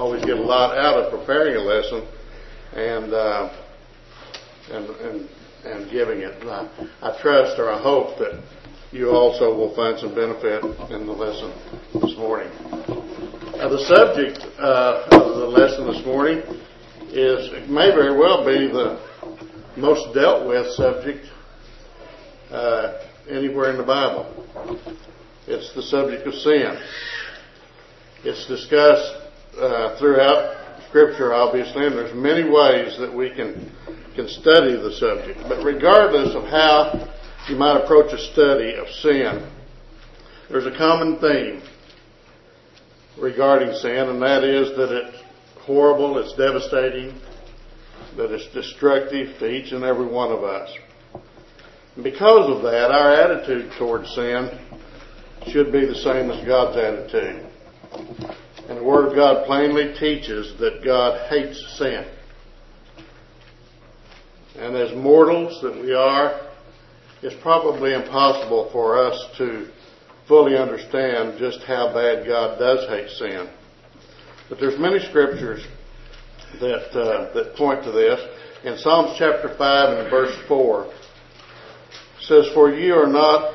always get a lot out of preparing a lesson and giving it. I trust or I hope that you also will find some benefit in the lesson this morning. The subject of the lesson this morning may very well be the most dealt with subject anywhere in the Bible. It's the subject of sin. It's discussed throughout Scripture, obviously, and there's many ways that we can study the subject. But regardless of how you might approach a study of sin, there's a common theme regarding sin, and that is that it's horrible, it's devastating, that it's destructive to each and every one of us. And because of that, our attitude towards sin should be the same as God's attitude. And the Word of God plainly teaches that God hates sin. And as mortals that we are, it's probably impossible for us to fully understand just how bad God does hate sin. But there's many scriptures that point to this. In Psalms chapter 5 and verse 4, it says, For you are not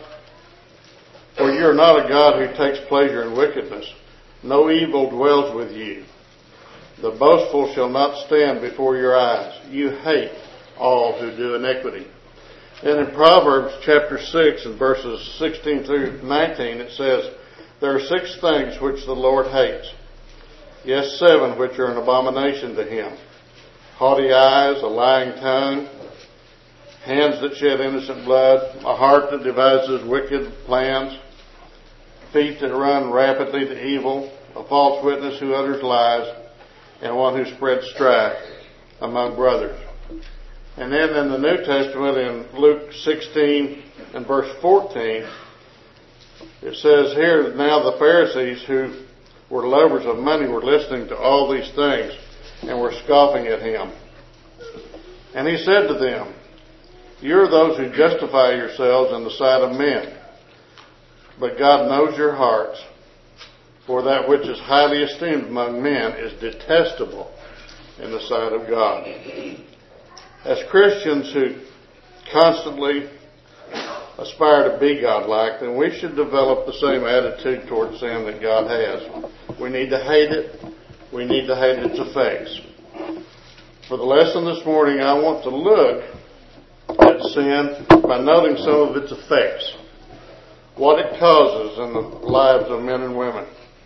a God who takes pleasure in wickedness. No evil dwells with you. The boastful shall not stand before your eyes. You hate all who do iniquity. And in Proverbs chapter 6 and verses 16 through 19, it says, There are 6 things which the Lord hates. Yes, 7 which are an abomination to him. Haughty eyes, a lying tongue, hands that shed innocent blood, a heart that devises wicked plans, feet that run rapidly to evil, a false witness who utters lies, and one who spreads strife among brothers. And then in the New Testament, in Luke 16 and verse 14, it says here, Now the Pharisees, who were lovers of money, were listening to all these things and were scoffing at him. And he said to them, You are those who justify yourselves in the sight of men, but God knows your hearts, for that which is highly esteemed among men is detestable in the sight of God. As Christians who constantly aspire to be godlike, then we should develop the same attitude towards sin that God has. We need to hate it. We need to hate its effects. For the lesson this morning, I want to look at sin by noting some of its effects, what it causes in the lives of men and women.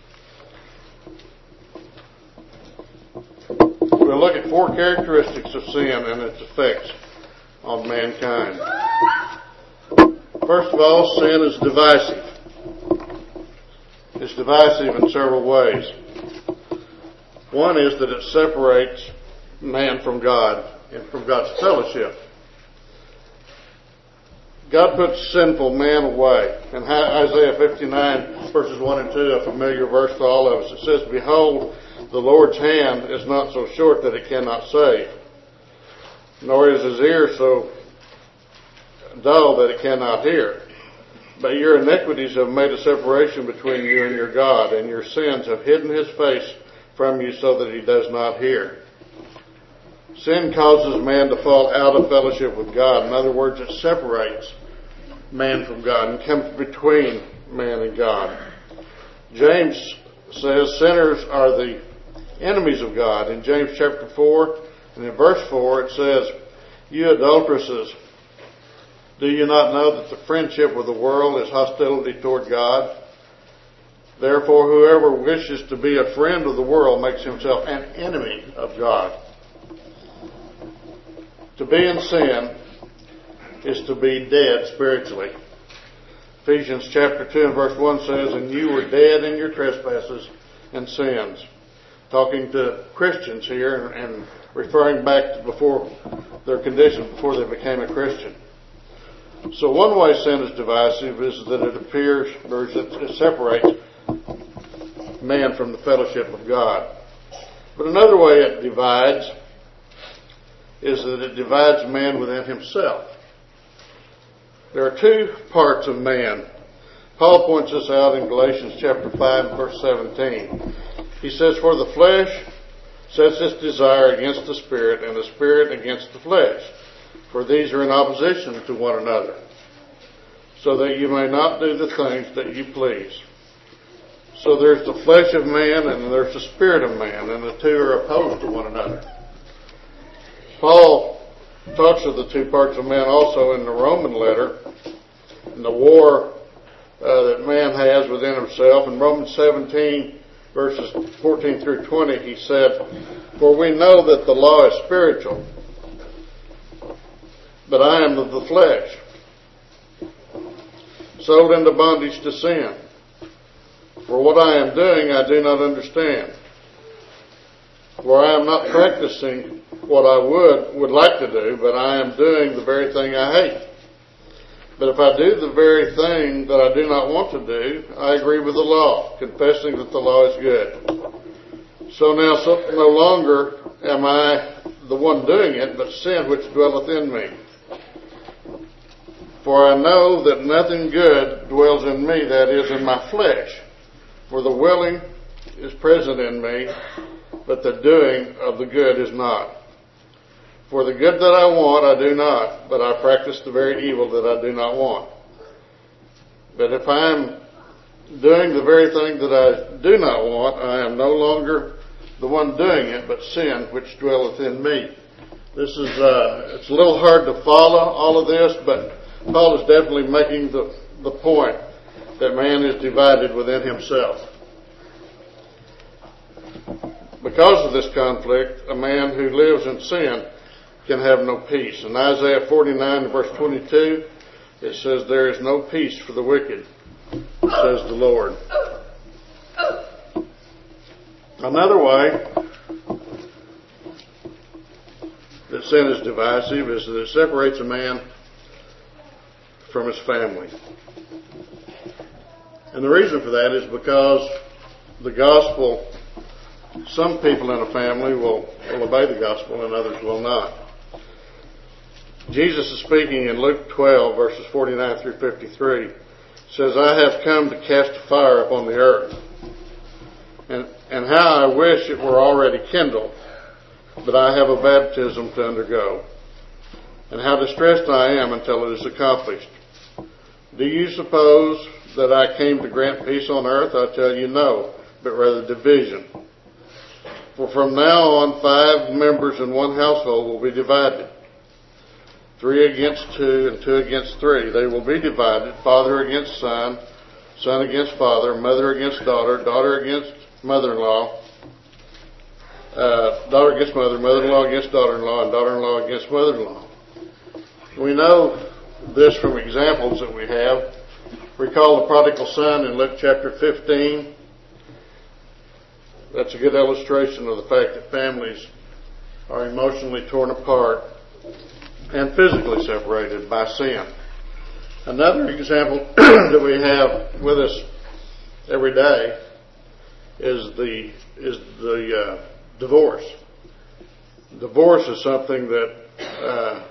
We'll look at 4 characteristics of sin and its effects on mankind. First of all, sin is divisive. It's divisive in several ways. One is that it separates man from God and from God's fellowship. God puts sinful man away. In Isaiah 59, verses 1 and 2, a familiar verse to all of us, it says, Behold, the Lord's hand is not so short that it cannot save, nor is his ear so dull that it cannot hear. But your iniquities have made a separation between you and your God, and your sins have hidden his face from you so that he does not hear. Sin causes man to fall out of fellowship with God. In other words, it separates man from God and comes between man and God. James says sinners are the enemies of God. In James chapter 4 and in verse 4 it says, You adulteresses, do you not know that the friendship with the world is hostility toward God? Therefore, whoever wishes to be a friend of the world makes himself an enemy of God. To be in sin is to be dead spiritually. Ephesians chapter 2 and verse 1 says, And you were dead in your trespasses and sins. Talking to Christians here and referring back to before their condition, before they became a Christian. So one way sin is divisive is that it appears, or it separates man from the fellowship of God. But another way it divides is that it divides man within himself. There are 2 parts of man. Paul points this out in Galatians chapter 5 verse 17. He says, For the flesh sets its desire against the Spirit, and the Spirit against the flesh. For these are in opposition to one another, so that you may not do the things that you please. So there's the flesh of man and there's the spirit of man, and the two are opposed to one another. Paul talks of the two parts of man also in the Roman letter, in the war that man has within himself. In Romans 17, verses 14 through 20, he said, "For we know that the law is spiritual, but I am of the flesh, sold into bondage to sin. For what I am doing I do not understand. For I am not practicing what I would like to do, but I am doing the very thing I hate. But if I do the very thing that I do not want to do, I agree with the law, confessing that the law is good. So now no longer am I the one doing it, but sin which dwelleth in me. For I know that nothing good dwells in me, that is, in my flesh. For the willing is present in me, but the doing of the good is not. For the good that I want I do not, but I practice the very evil that I do not want. But if I am doing the very thing that I do not want, I am no longer the one doing it, but sin which dwelleth in me." This is, it's a little hard to follow all of this, but Paul is definitely making the point that man is divided within himself. Because of this conflict, a man who lives in sin can have no peace. In Isaiah 49, verse 22, it says, "There is no peace for the wicked, says the Lord." Another way that sin is divisive is that it separates a man from his family. And the reason for that is because the gospel, some people in a family will obey the gospel and others will not. Jesus is speaking in Luke 12, verses 49 through 53. It says, "I have come to cast a fire upon the earth. And how I wish it were already kindled, but I have a baptism to undergo. And how distressed I am until it is accomplished. Do you suppose that I came to grant peace on earth? I tell you no, but rather division. For from now on 5 members in one household will be divided. 3 against 2 and 2 against 3. They will be divided, father against son, son against father, mother against daughter, daughter against mother-in-law, daughter against mother, mother-in-law against daughter-in-law, and daughter-in-law against mother-in-law." We know this from examples that we have. Recall the prodigal son in Luke chapter 15. That's a good illustration of the fact that families are emotionally torn apart and physically separated by sin. Another example that we have with us every day is the divorce. Divorce is something that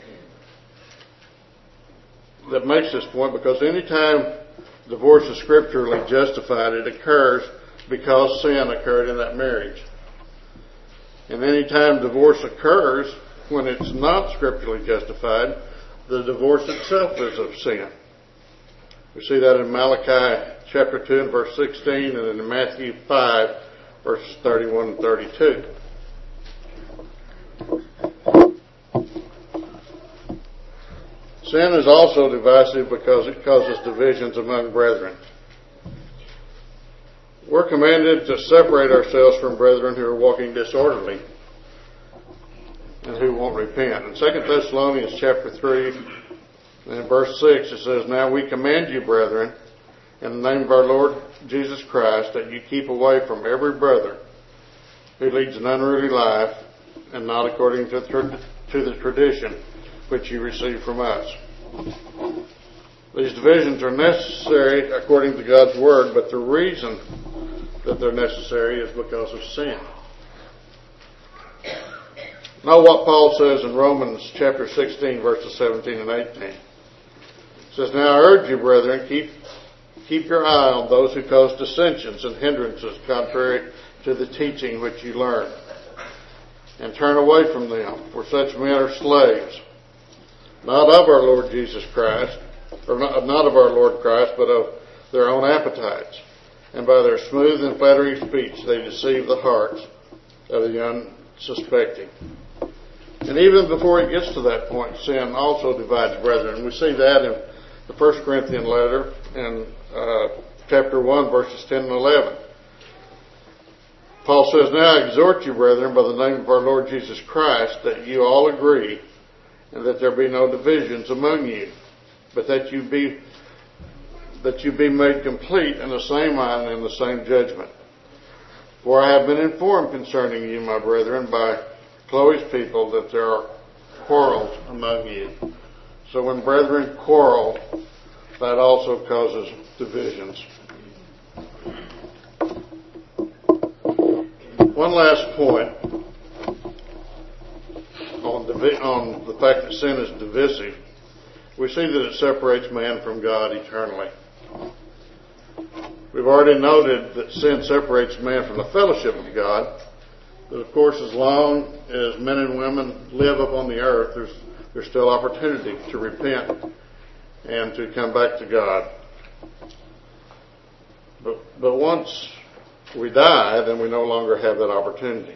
makes this point, because anytime divorce is scripturally justified, it occurs because sin occurred in that marriage. And anytime divorce occurs when it's not scripturally justified, the divorce itself is of sin. We see that in Malachi chapter 2 and verse 16, and in Matthew 5 verses 31 and 32. Sin is also divisive because it causes divisions among brethren. We're commanded to separate ourselves from brethren who are walking disorderly and who won't repent. In 2 Thessalonians chapter 3 and in verse 6 it says, "Now we command you, brethren, in the name of our Lord Jesus Christ, that you keep away from every brother who leads an unruly life and not according to the tradition which you received from us." These divisions are necessary according to God's Word, but the reason that they're necessary is because of sin. Know what Paul says in Romans chapter 16, verses 17 and 18. It says, "Now I urge you, brethren, keep your eye on those who cause dissensions and hindrances contrary to the teaching which you learn. and turn away from them, for such men are slaves, not of our Lord Jesus Christ, or not of our Lord Christ, but of their own appetites. And by their smooth and flattering speech they deceive the hearts of the unsuspecting. And even before it gets to that point, sin also divides brethren. We see that in the 1 Corinthians letter in chapter 1, verses 10 and 11. Paul says, "Now I exhort you, brethren, by the name of our Lord Jesus Christ, that you all agree, and that there be no divisions among you, but that you be made complete in the same mind and in the same judgment. For I have been informed concerning you, my brethren, by Chloe's people, that there are quarrels among you." So when brethren quarrel, that also causes divisions. One last point on the fact that sin is divisive. We see that it separates man from God eternally. We've already noted that sin separates man from the fellowship of God. But of course, as long as men and women live upon the earth, there's still opportunity to repent and to come back to God. But once we die, then we no longer have that opportunity.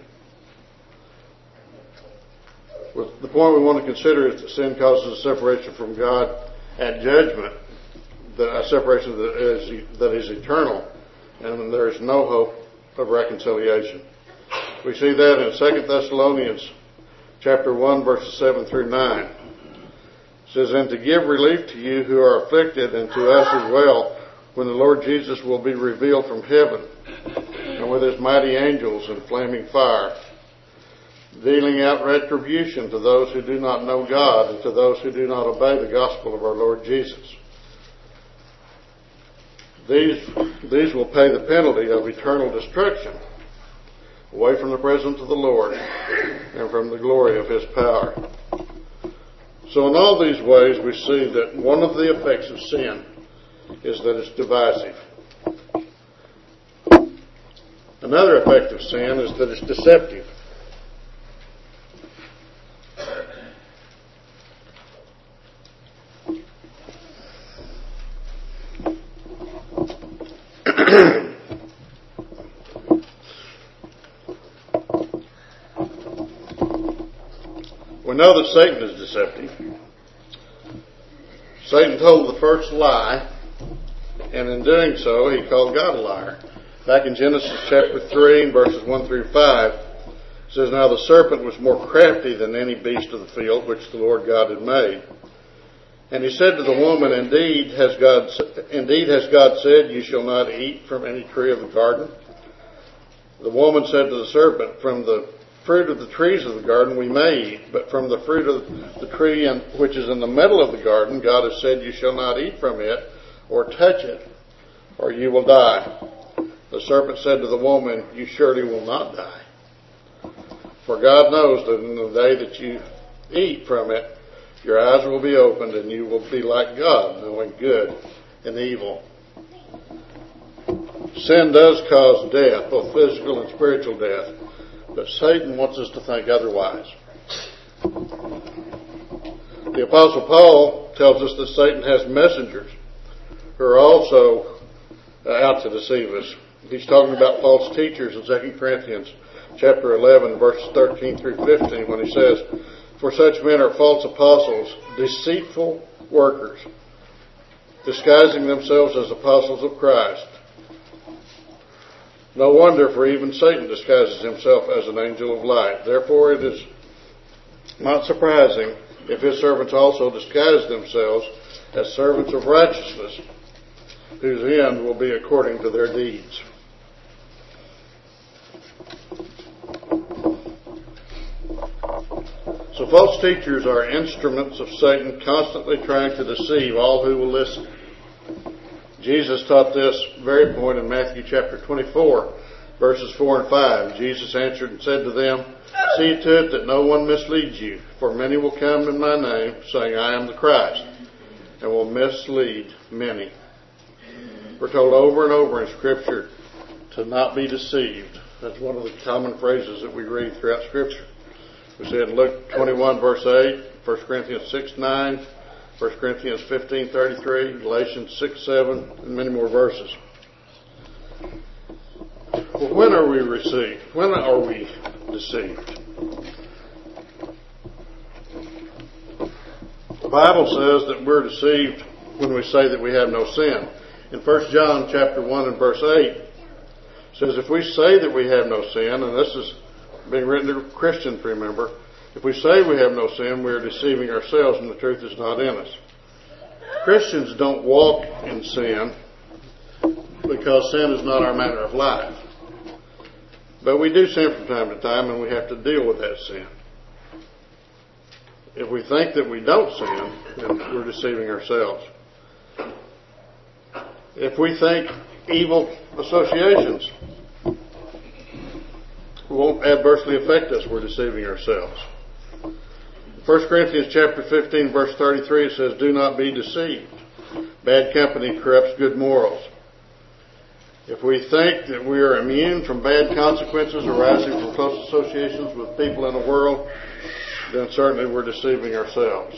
The point we want to consider is that sin causes a separation from God at judgment, a separation that is eternal, and there is no hope of reconciliation. We see that in 2 Thessalonians chapter 1, verses 7 through 9. It says, "And to give relief to you who are afflicted, and to us as well, when the Lord Jesus will be revealed from heaven, and with his mighty angels in flaming fire, dealing out retribution to those who do not know God, and to those who do not obey the gospel of our Lord Jesus. These will pay the penalty of eternal destruction, away from the presence of the Lord and from the glory of his power." So in all these ways we see that one of the effects of sin is that it's divisive. Another effect of sin is that it's deceptive. We know that Satan is deceptive. Satan told the first lie, and in doing so, he called God a liar. Back in Genesis chapter 3, verses 1 through 5, it says, "Now the serpent was more crafty than any beast of the field which the Lord God had made. And he said to the woman, Indeed has God said, you shall not eat from any tree of the garden? The woman said to the serpent, From the fruit of the trees of the garden we may eat, but from the fruit of the tree which is in the middle of the garden, God has said, You shall not eat from it, or touch it, or you will die. The serpent said to the woman, You surely will not die. For God knows that in the day that you eat from it, your eyes will be opened, and you will be like God, knowing good and evil." Sin does cause death, both physical and spiritual death, but Satan wants us to think otherwise. The Apostle Paul tells us that Satan has messengers who are also out to deceive us. He's talking about false teachers in 2 Corinthians chapter 11, verses 13 through 15, when he says, "For such men are false apostles, deceitful workers, disguising themselves as apostles of Christ. No wonder, for even Satan disguises himself as an angel of light. Therefore it is not surprising if his servants also disguise themselves as servants of righteousness, whose end will be according to their deeds." So false teachers are instruments of Satan, constantly trying to deceive all who will listen. Jesus taught this very point in Matthew chapter 24, verses 4 and 5. Jesus answered and said to them, "See to it that no one misleads you, for many will come in my name, saying, I am the Christ, and will mislead many." We're told over and over in Scripture to not be deceived. That's one of the common phrases that we read throughout Scripture. We said Luke 21 verse 8, 1 Corinthians 6:9, 1 Corinthians 15:33, Galatians 6:7, and many more verses. Well, when are we deceived? When are we deceived? The Bible says that we're deceived when we say that we have no sin. In 1 John chapter 1 and verse 8, it says, if we say that we have no sin, and this is being written to Christians, remember, if we say we have no sin, we are deceiving ourselves and the truth is not in us. Christians don't walk in sin because sin is not our manner of life. But we do sin from time to time, and we have to deal with that sin. If we think that we don't sin, then we're deceiving ourselves. If we think evil associations won't adversely affect us, we're deceiving ourselves. 1 Corinthians chapter 15, verse 33, it says, do not be deceived. Bad company corrupts good morals. If we think that we are immune from bad consequences arising from close associations with people in the world, then certainly we're deceiving ourselves.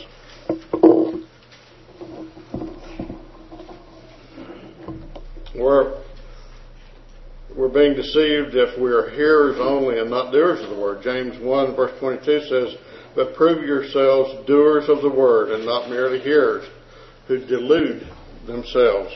We're being deceived if we are hearers only and not doers of the word. James 1 verse 22 says, but prove yourselves doers of the word and not merely hearers who delude themselves.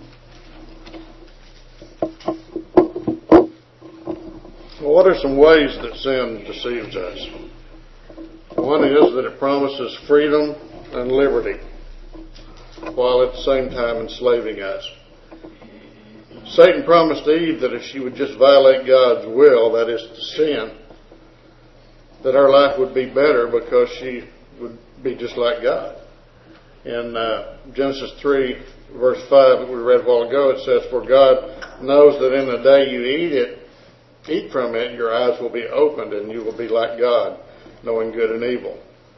Well, what are some ways that sin deceives us? One is that it promises freedom and liberty while at the same time enslaving us. Satan promised Eve that if she would just violate God's will, that is to sin, that our life would be better because she would be just like God. In Genesis 3 verse 5 that we read a while ago, it says, for God knows that in the day you eat from it, your eyes will be opened and you will be like God, knowing good and evil.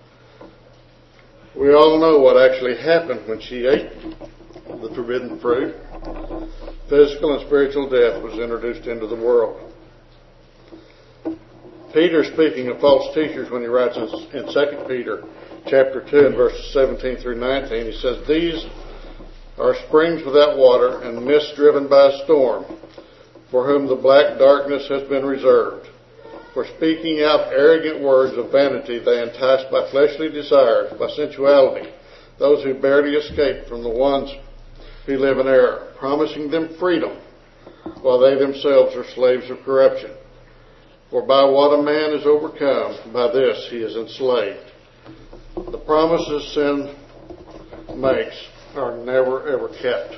We all know what actually happened when she ate the forbidden fruit. Physical and spiritual death was introduced into the world. Peter, speaking of false teachers, when he writes in 2 Peter chapter 2 and verses 17 through 19, he says, these are springs without water and mists driven by a storm, for whom the black darkness has been reserved. For speaking out arrogant words of vanity, they entice by fleshly desires, by sensuality, those who barely escape from the ones who live in error, promising them freedom, while they themselves are slaves of corruption. For by what a man is overcome, by this he is enslaved. The promises sin makes are never ever kept.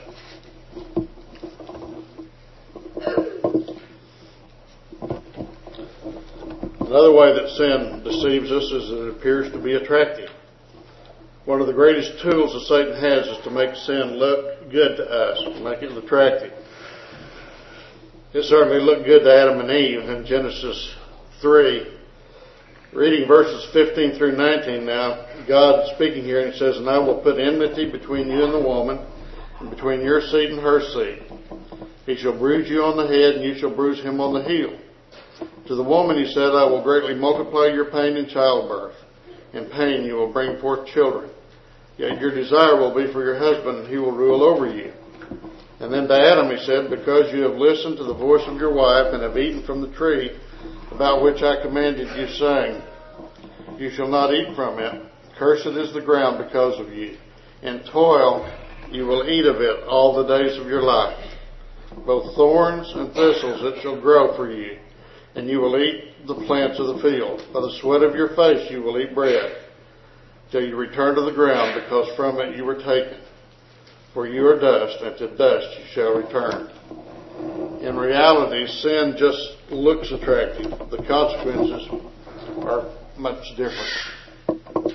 Another way that sin deceives us is that it appears to be attractive. One of the greatest tools that Satan has is to make sin look good to us, to make it attractive. It certainly looked good to Adam and Eve in Genesis 3. Reading verses 15 through 19 now, God speaking here, and He says, and I will put enmity between you and the woman, and between your seed and her seed. He shall bruise you on the head, and you shall bruise him on the heel. To the woman He said, I will greatly multiply your pain in childbirth. In pain you will bring forth children. Yet your desire will be for your husband, and he will rule over you. And then to Adam He said, because you have listened to the voice of your wife, and have eaten from the tree about which I commanded you, saying, you shall not eat from it. Cursed is the ground because of you. In toil you will eat of it all the days of your life. Both thorns and thistles it shall grow for you, and you will eat the plants of the field. By the sweat of your face you will eat bread, till you return to the ground, because from it you were taken. For you are dust, and to dust you shall return. In reality, sin just looks attractive. The consequences are much different.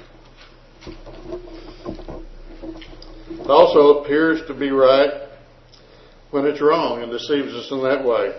It also appears to be right when it's wrong and deceives us in that way.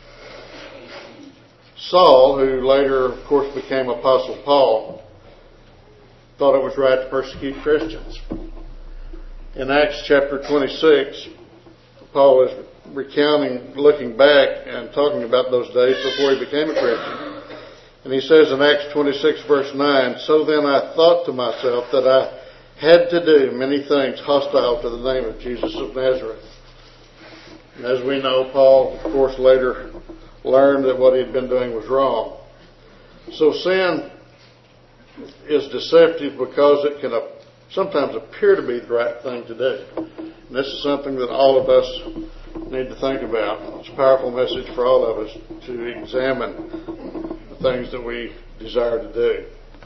Saul, who later, of course, became Apostle Paul, thought it was right to persecute Christians. In Acts chapter 26, Paul is recounting, looking back and talking about those days before he became a Christian. And he says in Acts 26 verse 9, "So then I thought to myself that I had to do many things hostile to the name of Jesus of Nazareth." And as we know, Paul, of course, later learned that what he'd been doing was wrong. So sin is deceptive because it can sometimes appear to be the right thing to do. And this is something that all of us need to think about. It's a powerful message for all of us to examine the things that we desire to do.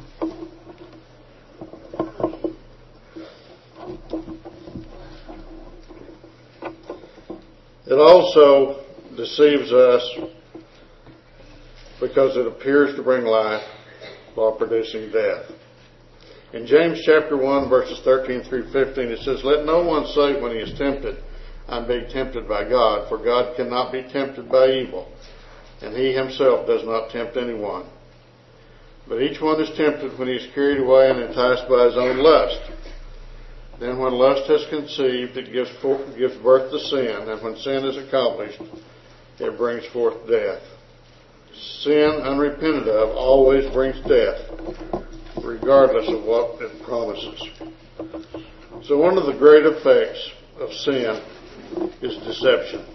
It also deceives us because it appears to bring life while producing death. In James chapter 1 verses 13 through 15 it says, "Let no one say when he is tempted, I'm being tempted by God, for God cannot be tempted by evil, and he himself does not tempt anyone. But each one is tempted when he is carried away and enticed by his own lust. Then when lust has conceived, it gives birth to sin, and when sin is accomplished, it brings forth death. Sin unrepented of always brings death, regardless of what it promises." So one of the great effects of sin is deception.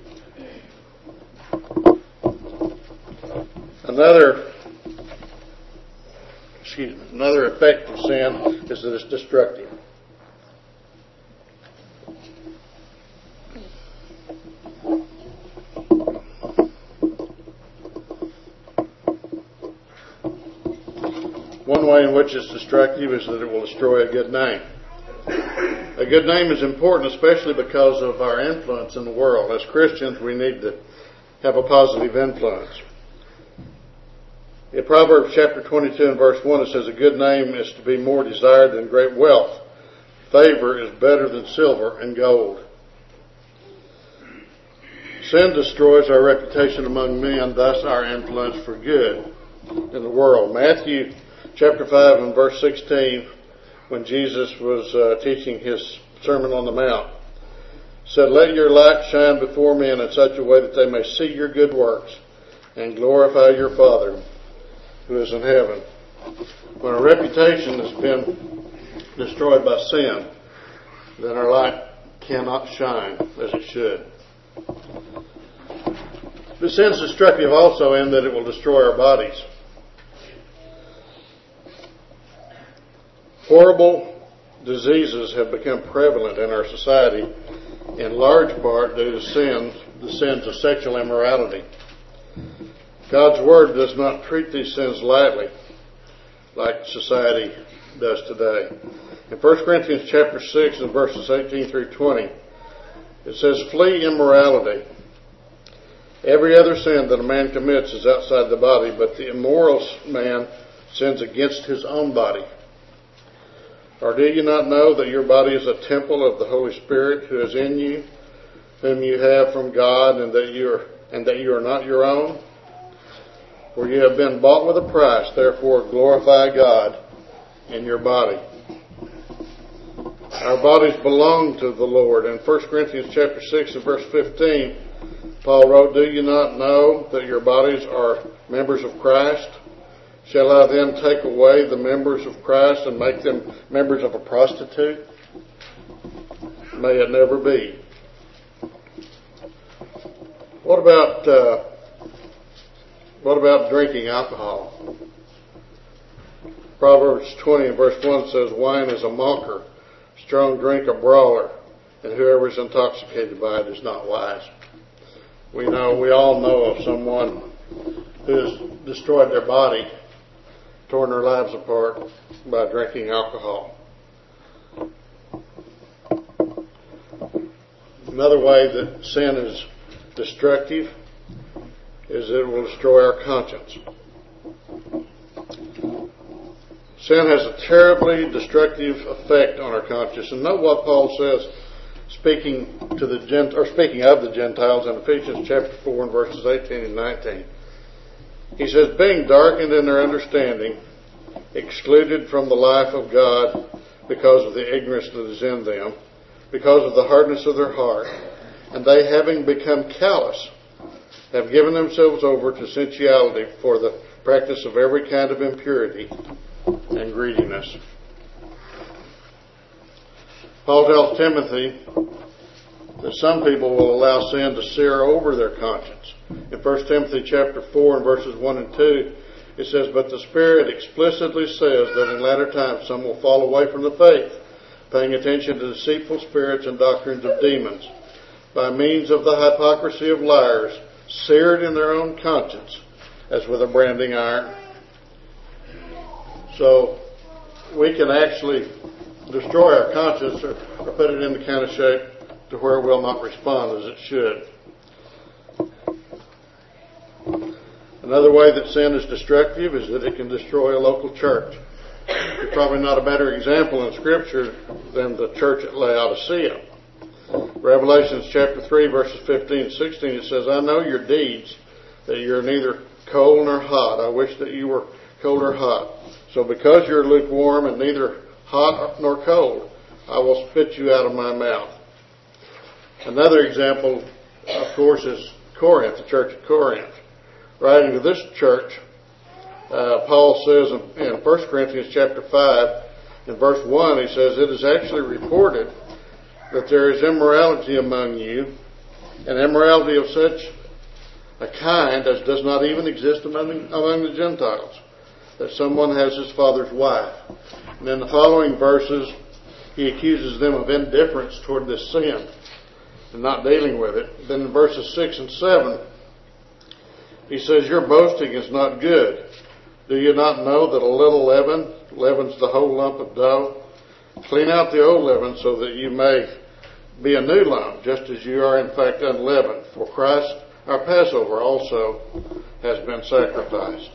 Another effect of sin is that it's destructive. One way in which it's destructive is that it will destroy a good name. A good name is important, especially because of our influence in the world. As Christians, we need to have a positive influence. In Proverbs chapter 22 and verse 1, it says, "A good name is to be more desired than great wealth. Favor is better than silver and gold." Sin destroys our reputation among men, thus our influence for good in the world. Matthew chapter 5 and verse 16, when Jesus was teaching his Sermon on the Mount, said, "Let your light shine before men in such a way that they may see your good works and glorify your Father who is in heaven." When a reputation has been destroyed by sin, then our light cannot shine as it should. But sin is destructive also in that it will destroy our bodies. Horrible diseases have become prevalent in our society, in large part due to the sins of sexual immorality. God's Word does not treat these sins lightly, like society does today. In 1 Corinthians chapter 6 and verses 18 through 20, it says, "Flee immorality. Every other sin that a man commits is outside the body, but the immoral man sins against his own body. Or do you not know that your body is a temple of the Holy Spirit who is in you, whom you have from God, and that you are not your own? For you have been bought with a price, therefore glorify God in your body." Our bodies belong to the Lord. In 1 Corinthians chapter 6 and verse 15, Paul wrote, "Do you not know that your bodies are members of Christ? Shall I then take away the members of Christ and make them members of a prostitute? May it never be." What about drinking alcohol? Proverbs 20 and verse 1 says, "Wine is a mocker, strong drink a brawler, and whoever is intoxicated by it is not wise." We all know of someone who has destroyed their body, torn their lives apart by drinking alcohol. Another way that sin is destructive is that it will destroy our conscience. Sin has a terribly destructive effect on our conscience. And note what Paul says, speaking of the Gentiles in Ephesians chapter 4 and verses 18 and 19. He says, "Being darkened in their understanding, excluded from the life of God because of the ignorance that is in them, because of the hardness of their heart, and they having become callous, have given themselves over to sensuality for the practice of every kind of impurity and greediness. Paul tells Timothy that some people will allow sin to sear over their conscience. In 1 Timothy chapter 4 and verses 1 and 2, it says, "But the Spirit explicitly says that in latter times some will fall away from the faith, paying attention to deceitful spirits and doctrines of demons, by means of the hypocrisy of liars, seared in their own conscience, as with a branding iron." So we can actually destroy our conscience or put it in the kind of shape to where it will not respond as it should. Another way that sin is destructive is that it can destroy a local church. There's probably not a better example in Scripture than the church at Laodicea. Revelations chapter 3 verses 15 and 16, it says, "I know your deeds, that you're neither cold nor hot. I wish that you were cold or hot. So because you're lukewarm and neither hot nor cold, I will spit you out of my mouth." Another example, of course, is Corinth, the church of Corinth. Writing to this church, Paul says in 1 Corinthians chapter 5, in verse 1, he says, "It is actually reported that there is immorality among you, and immorality of such a kind as does not even exist among the Gentiles, that someone has his father's wife." And in the following verses, he accuses them of indifference toward this sin and not dealing with it. Then in verses 6 and 7, he says, "Your boasting is not good. Do you not know that a little leaven leavens the whole lump of dough? Clean out the old leaven so that you may be a new lump, just as you are in fact unleavened. For Christ, our Passover, also has been sacrificed."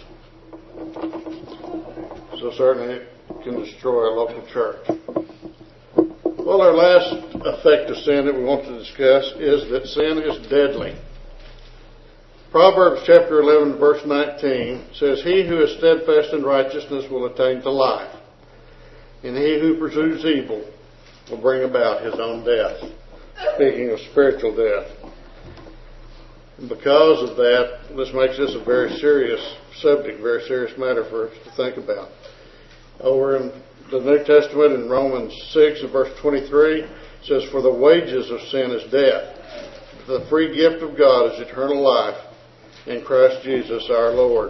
So certainly it can destroy a local church. Well, our last effect of sin that we want to discuss is that sin is deadly. Proverbs chapter 11 verse 19 says, "He who is steadfast in righteousness will attain to life, and he who pursues evil will bring about his own death." Speaking of spiritual death. And because of that, this makes this a very serious subject, very serious matter for us to think about. Over in the New Testament in Romans 6 and verse 23, it says, "For the wages of sin is death. The free gift of God is eternal life in Christ Jesus our Lord."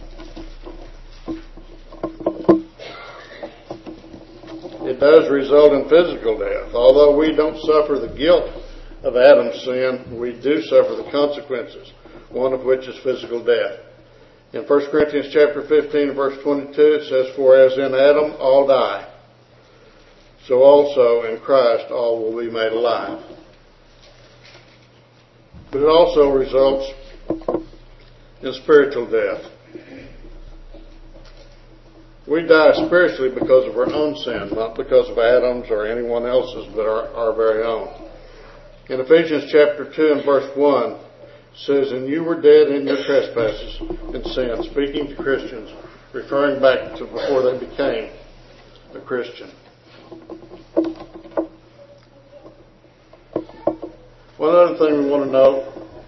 It does result in physical death. Although we don't suffer the guilt of Adam's sin, we do suffer the consequences, one of which is physical death. In 1 Corinthians chapter 15 verse 22, it says, "For as in Adam all die, so also in Christ all will be made alive." But it also results in spiritual death. We die spiritually because of our own sin, not because of Adam's or anyone else's, but our very own. In Ephesians chapter 2 and verse 1, it says, "And you were dead in your trespasses and sins," speaking to Christians, referring back to before they became a Christian. One other thing we want to note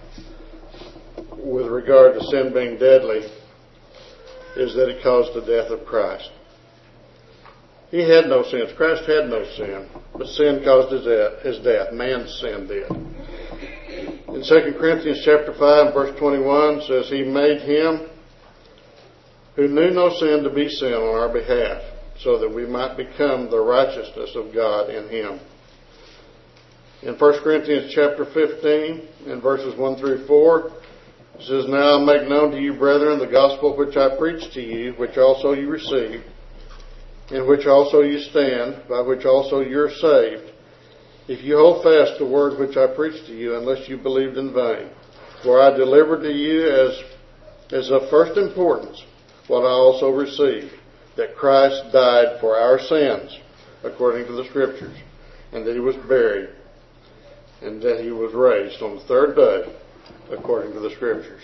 with regard to sin being deadly is that it caused the death of Christ. He had no sins. Christ had no sin, but sin caused his death. Man's sin did. In 2 Corinthians chapter 5 verse 21 says, "He made him who knew no sin to be sin on our behalf, so that we might become the righteousness of God in him." In 1 Corinthians chapter 15 and verses 1 through 4, it says, "Now I make known to you, brethren, the gospel which I preached to you, which also you received, in which also you stand, by which also you are saved, if you hold fast the word which I preached to you, unless you believed in vain. For I delivered to you as of first importance what I also received, that Christ died for our sins, according to the Scriptures, and that he was buried, and that he was raised on the third day, according to the Scriptures."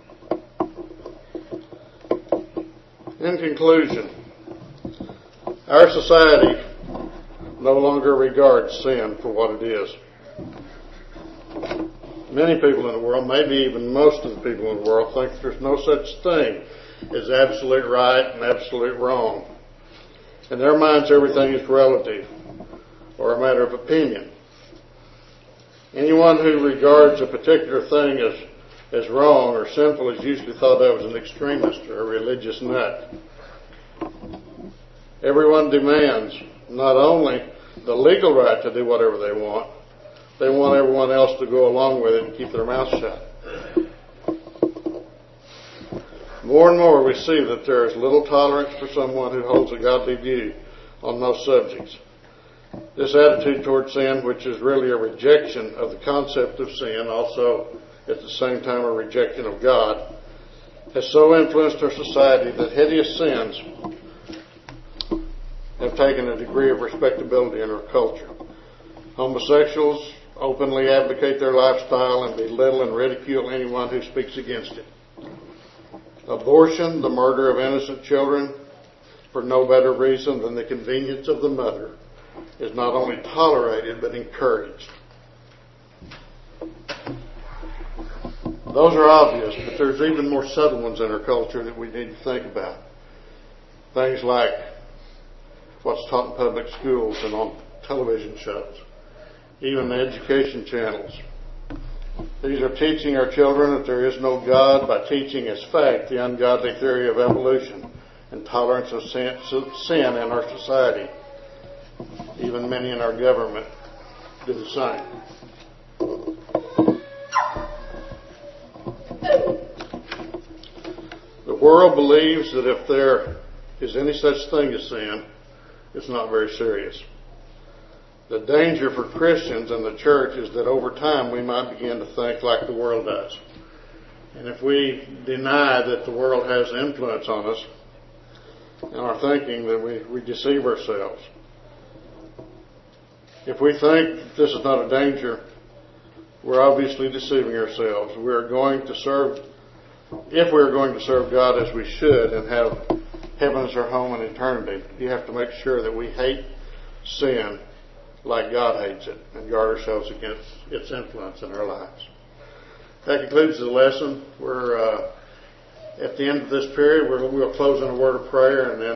In conclusion, our society no longer regards sin for what it is. Many people in the world, maybe even most of the people in the world, think there's no such thing as absolute right and absolute wrong. In their minds, everything is relative or a matter of opinion. Anyone who regards a particular thing as wrong or sinful is usually thought of as an extremist or a religious nut. Everyone demands not only the legal right to do whatever they want everyone else to go along with it and keep their mouth shut. More and more we see that there is little tolerance for someone who holds a godly view on those subjects. This attitude toward sin, which is really a rejection of the concept of sin, also at the same time a rejection of God, has so influenced our society that hideous sins have taken a degree of respectability in our culture. Homosexuals openly advocate their lifestyle and belittle and ridicule anyone who speaks against it. Abortion, the murder of innocent children, for no better reason than the convenience of the mother, is not only tolerated but encouraged. Those are obvious, but there's even more subtle ones in our culture that we need to think about. Things like what's taught in public schools and on television shows, even the education channels. These are teaching our children that there is no God by teaching as fact the ungodly theory of evolution and tolerance of sin in our society. Even many in our government do the same. The world believes that if there is any such thing as sin, it's not very serious. The danger for Christians and the church is that over time we might begin to think like the world does. And if we deny that the world has influence on us in our thinking, then we deceive ourselves. If we think this is not a danger, we're obviously deceiving ourselves. If we're going to serve God as we should and have heaven as our home in eternity, you have to make sure that we hate sin like God hates it and guard ourselves against its influence in our lives. That concludes the lesson. We're at the end of this period. We'll close in a word of prayer and then